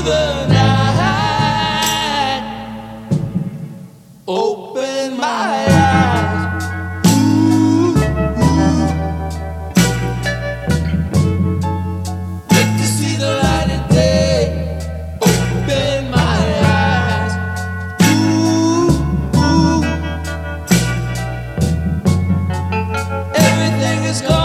the night. Open my eyes. Get to see the light of day. Open my eyes. Everything is gone.